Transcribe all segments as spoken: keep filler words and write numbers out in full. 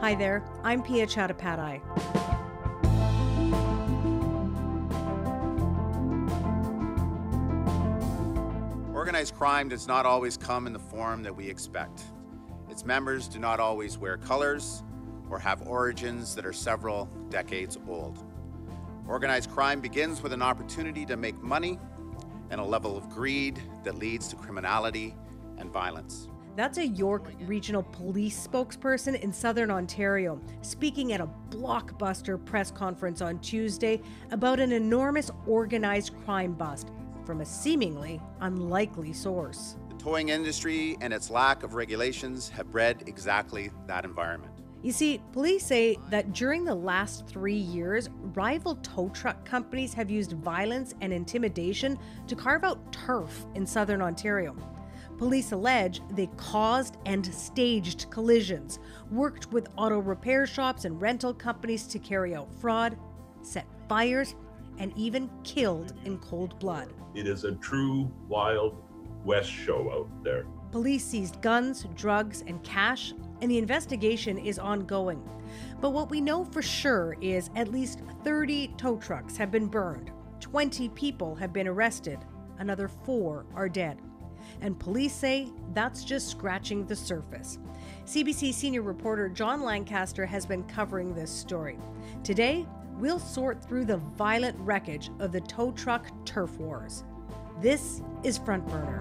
Hi there, I'm Pia Chattopadhyay. Organized crime does not always come in the form that we expect. Its members do not always wear colors or have origins that are several decades old. Organized crime begins with an opportunity to make money and a level of greed that leads to criminality and violence. That's a York Regional Police spokesperson in Southern Ontario, speaking at a blockbuster press conference on Tuesday about an enormous organized crime bust from a seemingly unlikely source. The towing industry and its lack of regulations have bred exactly that environment. You see, police say that during the last three years, rival tow truck companies have used violence and intimidation to carve out turf in Southern Ontario. Police allege they caused and staged collisions, worked with auto repair shops and rental companies to carry out fraud, set fires, and even killed in cold blood. It is a true Wild West show out there. Police seized guns, drugs, and cash, and the investigation is ongoing. But what we know for sure is at least thirty tow trucks have been burned, twenty people have been arrested, another four are dead. And police say that's just scratching the surface. C B C senior reporter John Lancaster has been covering this story. Today, we'll sort through the violent wreckage of the tow truck turf wars. This is Front Burner.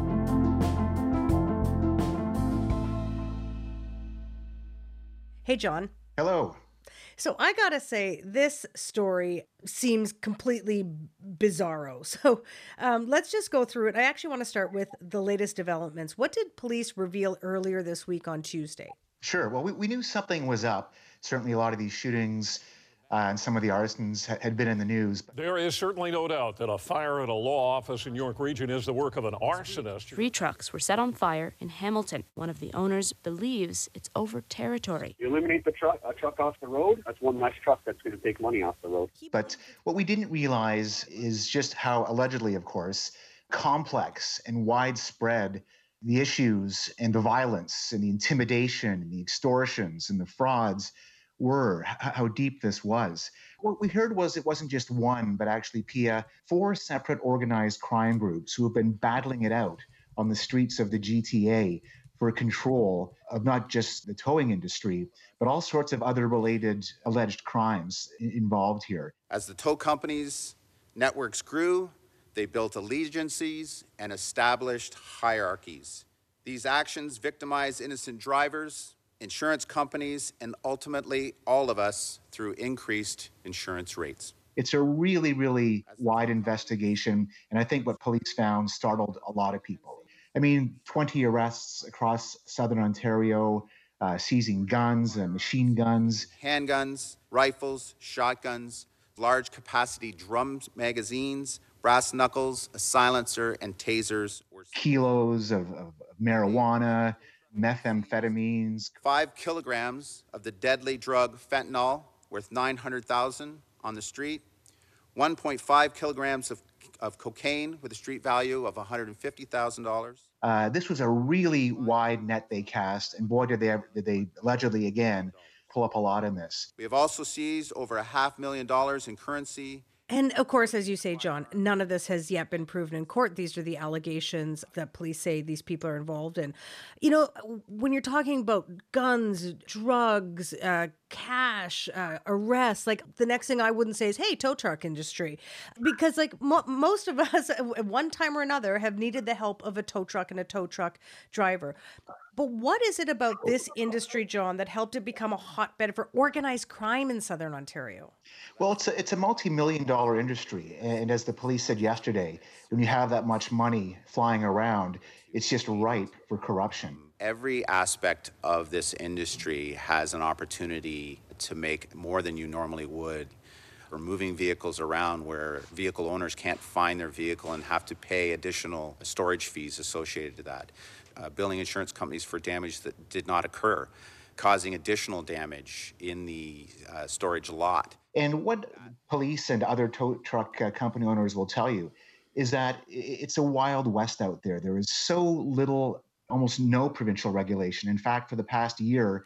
Hey, John. Hello. So I gotta say, this story seems completely bizarro. So um, let's just go through it. I actually want to start with the latest developments. What did police reveal earlier this week on Tuesday? Sure. Well, we, we knew something was up. Certainly a lot of these shootings uh, and some of the arsons ha- had been in the news. There is certainly no doubt that a fire at a law office in York Region is the work of an arsonist. Three trucks were set on fire in Hamilton. One of the owners believes it's over territory. You eliminate the truck, a truck off the road, that's one less truck that's going to take money off the road. But what we didn't realize is just how, allegedly, of course, complex and widespread the issues and the violence and the intimidation and the extortions and the frauds were, how deep this was. What we heard was it wasn't just one, but actually, Pia, four separate organized crime groups who have been battling it out on the streets of the G T A for control of not just the towing industry, but all sorts of other related alleged crimes involved here. As the tow companies' networks grew, they built allegiances and established hierarchies. These actions victimize innocent drivers, insurance companies, and ultimately all of us through increased insurance rates. It's a really, really wide investigation, and I think what police found startled a lot of people. I mean, twenty arrests across Southern Ontario, uh, seizing guns and machine guns. Handguns, rifles, shotguns, large capacity drum magazines, brass knuckles, a silencer, and tasers. Kilos of, of marijuana, methamphetamines. Five kilograms of the deadly drug fentanyl, worth nine hundred thousand dollars on the street. one point five kilograms of, of cocaine with a street value of one hundred fifty thousand dollars. Uh, this was a really wide net they cast, and boy, did they, ever, did they allegedly, again, pull up a lot in this. We have also seized over a half million dollars in currency. And of course, as you say, John, none of this has yet been proven in court. These are the allegations that police say these people are involved in. You know, when you're talking about guns, drugs, uh, cash, uh, arrests, like the next thing I wouldn't say is, hey, tow truck industry. Because like mo- most of us at one time or another have needed the help of a tow truck and a tow truck driver. But what is it about this industry, John, that helped it become a hotbed for organized crime in Southern Ontario? Well, it's a, it's a multi-million dollar industry. And as the police said yesterday, when you have that much money flying around, it's just ripe for corruption. Every aspect of this industry has an opportunity to make more than you normally would. We're moving vehicles around where vehicle owners can't find their vehicle and have to pay additional storage fees associated to that. Uh, billing insurance companies for damage that did not occur, causing additional damage in the uh, storage lot. And what police and other tow truck uh, company owners will tell you is that it's a wild west out there. There is so little, almost no provincial regulation. In fact, for the past year,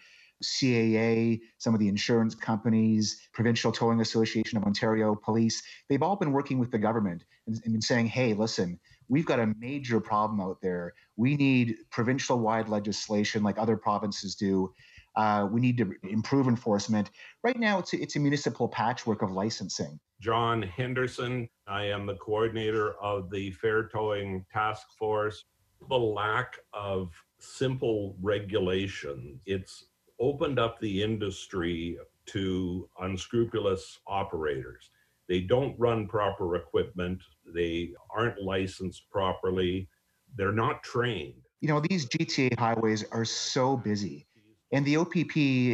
C A A, some of the insurance companies, Provincial Towing Association of Ontario, police, they've all been working with the government and, and been saying, hey, listen, we've got a major problem out there. We need provincial-wide legislation like other provinces do. Uh, we need to improve enforcement. Right now, it's a, it's a municipal patchwork of licensing. John Henderson, I am the coordinator of the Fair Towing Task Force. The lack of simple regulation, it's opened up the industry to unscrupulous operators. They don't run proper equipment. They aren't licensed properly. They're not trained. You know, these G T A highways are so busy. And the O P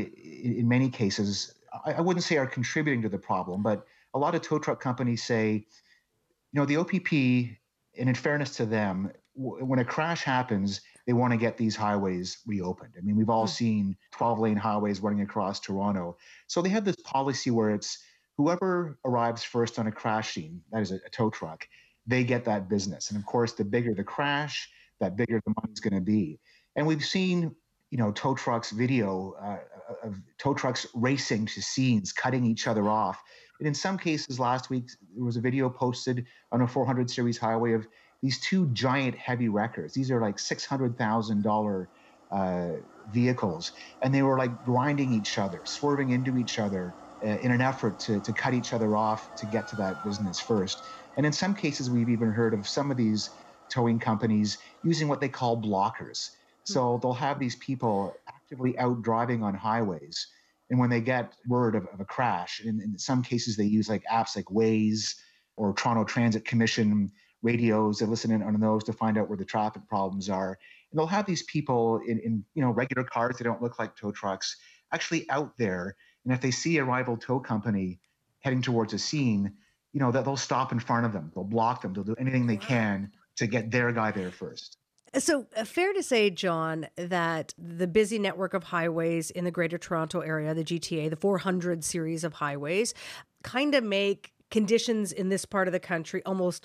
P, in many cases, I wouldn't say are contributing to the problem, but a lot of tow truck companies say, you know, the O P P, and in fairness to them, when a crash happens, they want to get these highways reopened. I mean, we've all seen twelve-lane highways running across Toronto. So they have this policy where it's whoever arrives first on a crash scene, that is a, a tow truck, they get that business. And of course, the bigger the crash, that bigger the money's going to be. And we've seen, you know, tow trucks video uh, of tow trucks racing to scenes, cutting each other off. And in some cases, last week, there was a video posted on a four hundred series highway of these two giant heavy wreckers. These are like six hundred thousand dollars uh, vehicles. And they were like grinding each other, swerving into each other uh, in an effort to, to cut each other off to get to that business first. And in some cases, we've even heard of some of these towing companies using what they call blockers. So they'll have these people actively out driving on highways. And when they get word of, of a crash, in, in some cases, they use like apps like Waze or Toronto Transit Commission radios. They listen in on those to find out where the traffic problems are. And they'll have these people in, in you know, regular cars that don't look like tow trucks actually out there. And if they see a rival tow company heading towards a scene, you know, that they'll stop in front of them. They'll block them. They'll do anything they can to get their guy there first. So uh, fair to say, John, that the busy network of highways in the Greater Toronto Area, the G T A, the four hundred series of highways, kind of make conditions in this part of the country almost,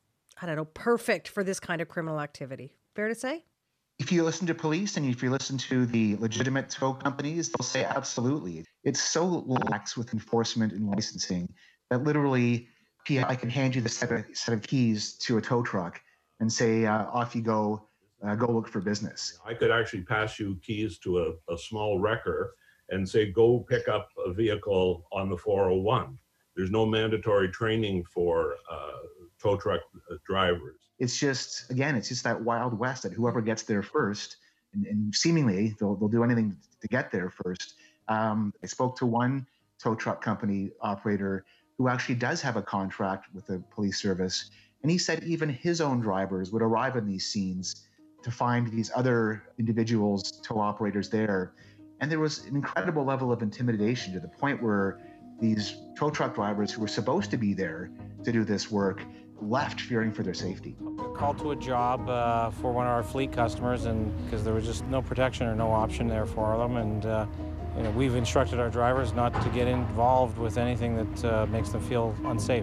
I don't know, perfect for this kind of criminal activity. Fair to say? If you listen to police and if you listen to the legitimate tow companies, they'll say absolutely. It's so lax with enforcement and licensing that literally I can hand you the set of, set of keys to a tow truck and say, uh, off you go. Uh, go look for business. I could actually pass you keys to a, a small wrecker and say, go pick up a vehicle on the four oh one. There's no mandatory training for uh, tow truck uh, drivers. It's just, again, it's just that Wild West that whoever gets there first, and, and seemingly they'll, they'll do anything to get there first. Um, I spoke to one tow truck company operator who actually does have a contract with the police service, and he said even his own drivers would arrive in these scenes to find these other individuals, tow operators there. And there was an incredible level of intimidation to the point where these tow truck drivers who were supposed to be there to do this work left fearing for their safety. Called to a job uh, for one of our fleet customers, and because there was just no protection or no option there for them. And uh, you know, we've instructed our drivers not to get involved with anything that uh, makes them feel unsafe.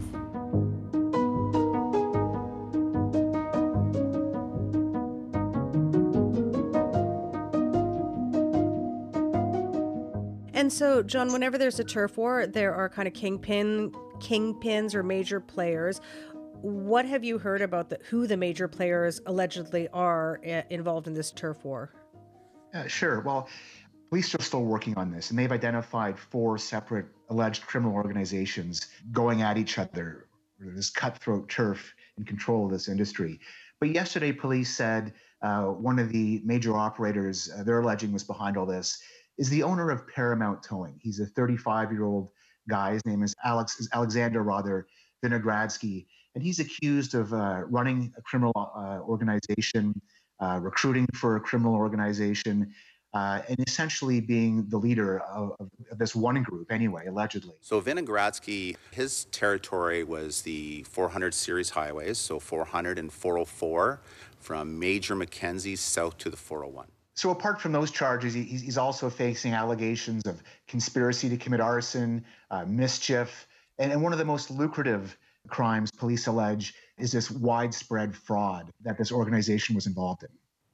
And so, John, whenever there's a turf war, there are kind of kingpin, kingpins or major players. What have you heard about the, who the major players allegedly are uh, involved in this turf war? Uh, sure. Well, police are still working on this, and they've identified four separate alleged criminal organizations going at each other, this cutthroat turf in control of this industry. But yesterday, police said uh, one of the major operators uh, they're alleging was behind all this is the owner of Paramount Towing. He's a thirty-five-year-old guy. His name is Alex, is Alexander, rather, Vinogradsky. And he's accused of uh, running a criminal uh, organization, uh, recruiting for a criminal organization, uh, and essentially being the leader of, of this one group anyway, allegedly. So Vinogradsky, his territory was the four hundred series highways, so four hundred and four oh four, from Major Mackenzie south to the four oh one. So apart from those charges, he's also facing allegations of conspiracy to commit arson, uh, mischief, and, and one of the most lucrative crimes police allege is this widespread fraud that this organization was involved in.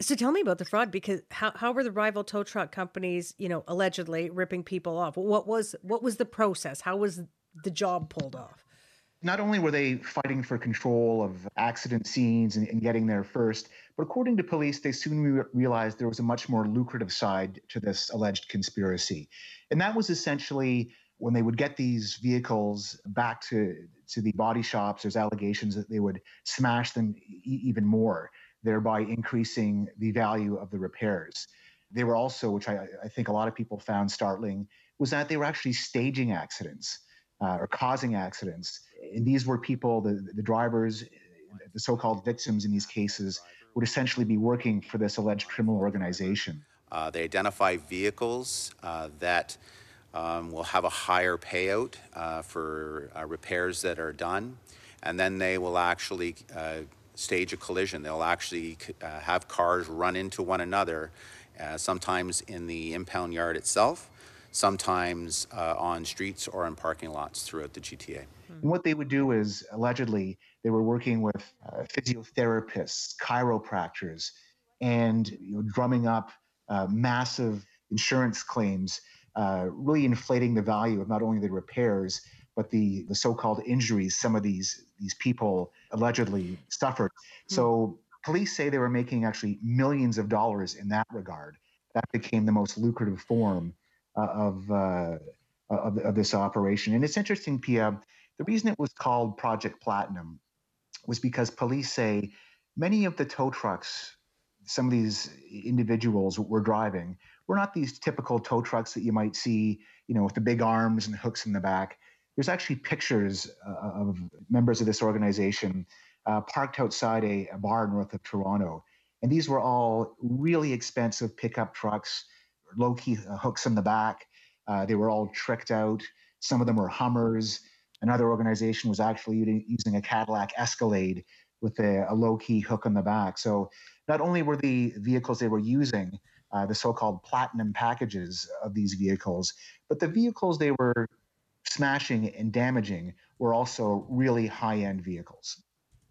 So tell me about the fraud, because how, how were the rival tow truck companies, you know, allegedly ripping people off? What was what was the process? How was the job pulled off? Not only were they fighting for control of accident scenes and, and getting there first, but according to police, they soon re- realized there was a much more lucrative side to this alleged conspiracy. And that was essentially when they would get these vehicles back to, to the body shops, there's allegations that they would smash them e- even more, thereby increasing the value of the repairs. They were also, which I, I think a lot of people found startling, was that they were actually staging accidents uh, or causing accidents. And these were people, the, the drivers, the so-called victims in these cases, would essentially be working for this alleged criminal organization. Uh, they identify vehicles uh, that um, will have a higher payout uh, for uh, repairs that are done, and then they will actually uh, stage a collision. They'll actually uh, have cars run into one another, uh, sometimes in the impound yard itself, sometimes uh, on streets or in parking lots throughout the G T A. And what they would do is, allegedly, they were working with uh, physiotherapists, chiropractors, and you know, drumming up uh, massive insurance claims, uh, really inflating the value of not only the repairs, but the, the so-called injuries some of these, these people allegedly suffered. Mm. So police say they were making actually millions of dollars in that regard. That became the most lucrative form uh, of, uh, of, of this operation. And it's interesting, Pia, the reason it was called Project Platinum was because police say many of the tow trucks some of these individuals were driving were not these typical tow trucks that you might see, you know, with the big arms and hooks in the back. There's actually pictures uh, of members of this organization uh, parked outside a, a bar north of Toronto. And these were all really expensive pickup trucks, low-key uh, hooks in the back. Uh, they were all tricked out. Some of them were Hummers. Another organization was actually using a Cadillac Escalade with a, a low-key hook on the back. So not only were the vehicles they were using uh, the so-called platinum packages of these vehicles, but the vehicles they were smashing and damaging were also really high-end vehicles.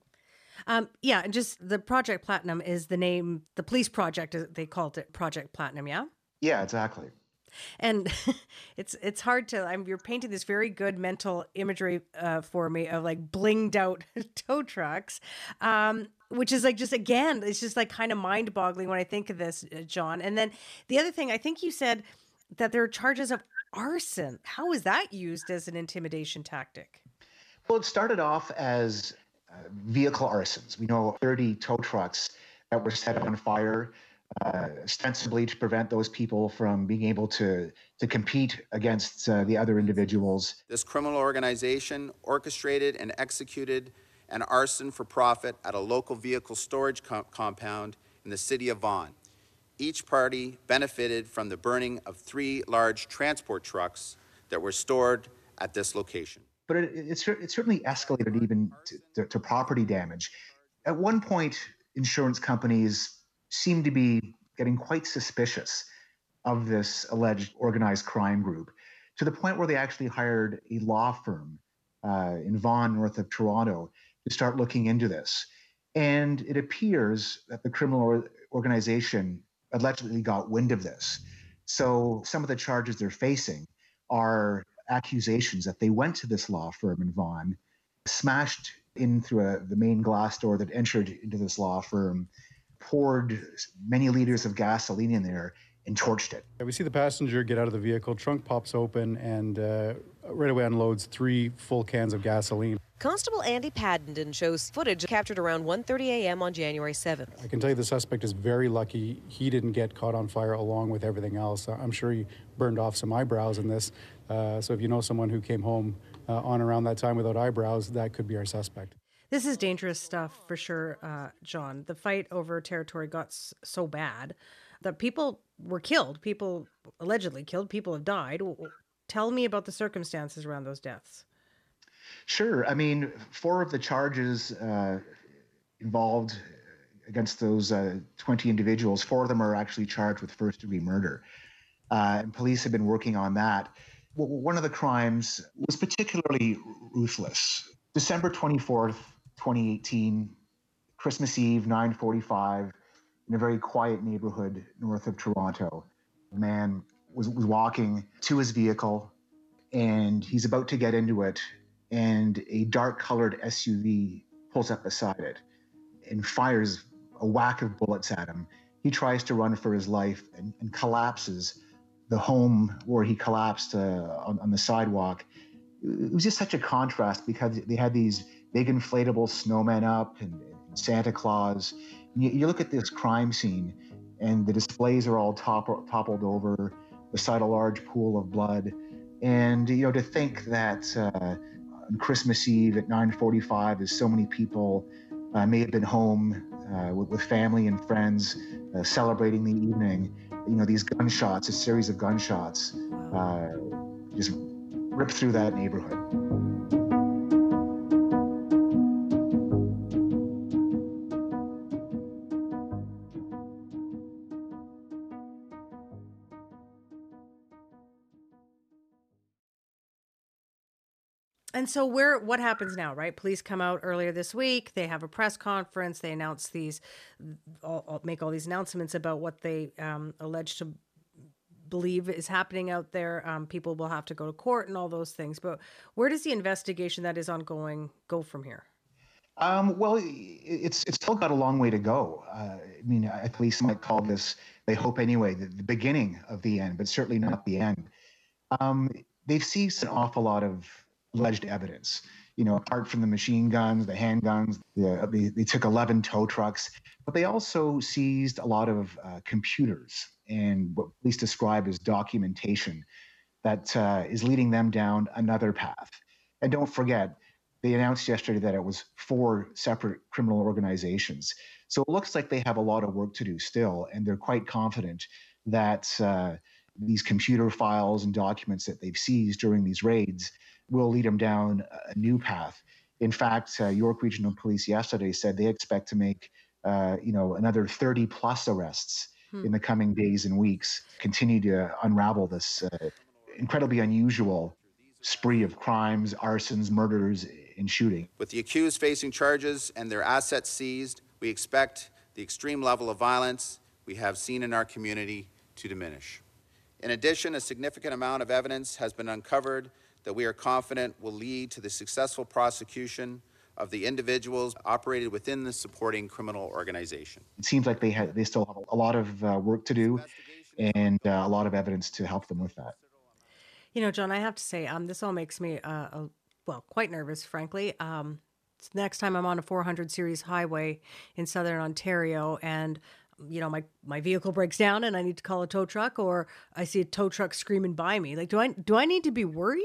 Um, yeah, and just the Project Platinum is the name, the police project, they called it Project Platinum, yeah? Yeah, exactly. And it's it's hard to, I'm, you're painting this very good mental imagery uh, for me of like blinged out tow trucks, um, which is like just, again, it's just like kind of mind boggling when I think of this, uh, John. And then the other thing, I think you said that there are charges of arson. How is that used as an intimidation tactic? Well, it started off as uh, vehicle arsons. We know thirty tow trucks that were set on fire, Uh, ostensibly to prevent those people from being able to to compete against uh, the other individuals. This criminal organization orchestrated and executed an arson for profit at a local vehicle storage com- compound in the city of Vaughan. Each party benefited from the burning of three large transport trucks that were stored at this location. But it, it, it certainly escalated even to, to, to property damage. At one point, insurance companies seemed to be getting quite suspicious of this alleged organized crime group, to the point where they actually hired a law firm uh, in Vaughan, north of Toronto, to start looking into this. And it appears that the criminal organization allegedly got wind of this. So some of the charges they're facing are accusations that they went to this law firm in Vaughan, smashed in through a, the main glass door that entered into this law firm, poured many liters of gasoline in there and torched it. We see the passenger get out of the vehicle, trunk pops open, and uh, right away unloads three full cans of gasoline. Constable Andy Paddington shows footage captured around one thirty a.m. on January seventh. I can tell you the suspect is very lucky he didn't get caught on fire along with everything else. I'm sure he burned off some eyebrows in this. Uh, so if you know someone who came home uh, on around that time without eyebrows, that could be our suspect. This is dangerous stuff for sure, uh, John. The fight over territory got s- so bad that people were killed. People allegedly killed. People have died. Tell me about the circumstances around those deaths. Sure. I mean, four of the charges uh, involved against those uh, twenty individuals, four of them are actually charged with first-degree murder. Uh, and police have been working on that. Well, one of the crimes was particularly ruthless. December twenty-fourth, twenty eighteen, Christmas Eve, nine forty-five, in a very quiet neighborhood north of Toronto. A man was, was walking to his vehicle, and he's about to get into it, and a dark-colored S U V pulls up beside it and fires a whack of bullets at him. He tries to run for his life and, and collapses. The home where he collapsed uh, on, on the sidewalk, it was just such a contrast because they had these big inflatable snowmen up and, and Santa Claus. You, you look at this crime scene, and the displays are all topple, toppled over beside a large pool of blood. And, you know, to think that uh, on Christmas Eve at nine forty-five, as so many people uh, may have been home uh, with, with family and friends uh, celebrating the evening, you know, these gunshots, a series of gunshots, uh, just ripped through that neighborhood. And so where, what happens now, right? Police come out earlier this week. They have a press conference. They announce these, all, make all these announcements about what they um, allege to believe is happening out there. Um, people will have to go to court and all those things. But where does the investigation that is ongoing go from here? Um, well, it's it's still got a long way to go. Uh, I mean, at least might call this, they hope anyway, the, the beginning of the end, but certainly not the end. Um, they've seized an awful lot of alleged evidence. You know, apart from the machine guns, the handguns, the, they, they took eleven tow trucks, but they also seized a lot of uh, computers and what police describe as documentation that uh, is leading them down another path. And don't forget, they announced yesterday that it was four separate criminal organizations. So it looks like they have a lot of work to do still, and they're quite confident that uh, these computer files and documents that they've seized during these raids will lead them down a new path. In fact, uh, York Regional Police yesterday said they expect to make, uh, you know, another thirty plus arrests hmm. in the coming days and weeks, continue to unravel this uh, incredibly unusual spree of crimes, arsons, murders, and shooting. With the accused facing charges and their assets seized, we expect the extreme level of violence we have seen in our community to diminish. In addition, a significant amount of evidence has been uncovered that we are confident will lead to the successful prosecution of the individuals operated within the supporting criminal organization. It seems like they have, they still have a lot of uh, work to do and uh, a lot of evidence to help them with that. You know, John, I have to say, um, this all makes me, uh, uh, well, quite nervous, frankly. Um, next time I'm on a four hundred series highway in Southern Ontario and you know, my, my vehicle breaks down and I need to call a tow truck, or I see a tow truck screaming by me. Like, do I, do I need to be worried?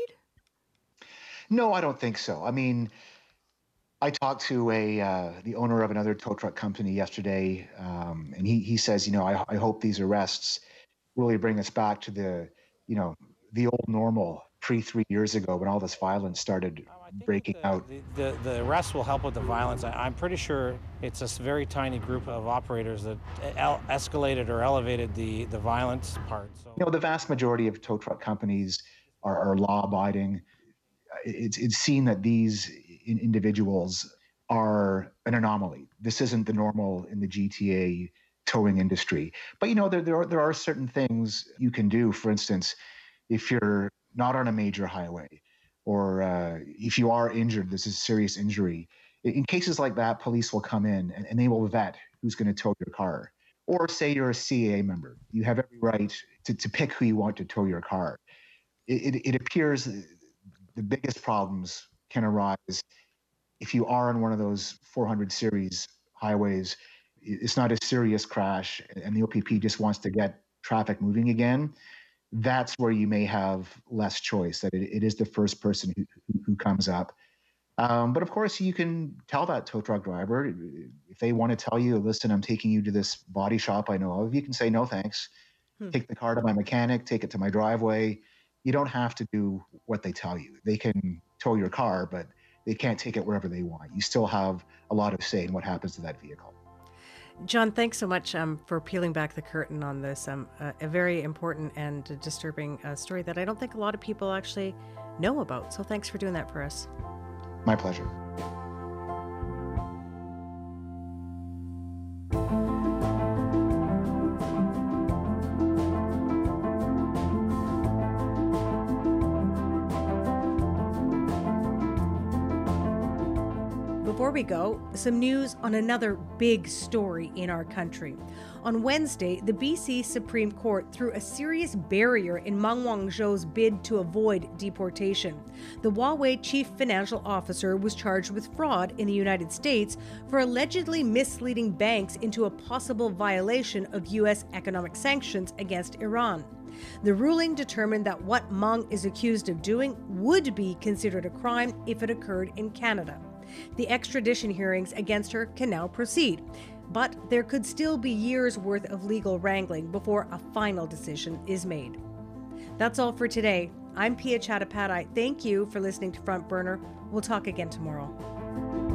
No, I don't think so. I mean, I talked to a, uh, the owner of another tow truck company yesterday. Um, and he, he says, you know, I, I hope these arrests really bring us back to the, you know, the old normal pre three years ago when all this violence started breaking the, out. The, the, the arrests will help with the violence. I, I'm pretty sure it's a very tiny group of operators that el- escalated or elevated the, the violence part. So. You know, the vast majority of tow truck companies are, are law-abiding. It's, it's seen that these in individuals are an anomaly. This isn't the normal in the G T A towing industry. But, you know, there, there, are, there are certain things you can do. For instance, if you're not on a major highway, or uh, if you are injured, this is a serious injury. In cases like that, police will come in and, and they will vet who's going to tow your car. Or say you're a C A A member. You have every right to, to pick who you want to tow your car. It, it, it appears the biggest problems can arise if you are on one of those four hundred series highways. It's not a serious crash and the O P P just wants to get traffic moving again. That's where you may have less choice, that it, it is the first person who, who, who comes up. Um, but of course, you can tell that tow truck driver, if they want to tell you, listen, I'm taking you to this body shop I know of, you can say, no, thanks. Hmm. Take the car to my mechanic, take it to my driveway. You don't have to do what they tell you. They can tow your car, but they can't take it wherever they want. You still have a lot of say in what happens to that vehicle. John, thanks so much um, for peeling back the curtain on this, um, uh, a very important and disturbing uh, story that I don't think a lot of people actually know about. So thanks for doing that for us. My pleasure. Before we go, some news on another big story in our country. On Wednesday, the B C Supreme Court threw a serious barrier in Meng Wanzhou's bid to avoid deportation. The Huawei chief financial officer was charged with fraud in the United States for allegedly misleading banks into a possible violation of U S economic sanctions against Iran. The ruling determined that what Meng is accused of doing would be considered a crime if it occurred in Canada. The extradition hearings against her can now proceed, but there could still be years' worth of legal wrangling before a final decision is made. That's all for today. I'm Pia Chattopadhyay. Thank you for listening to Front Burner. We'll talk again tomorrow.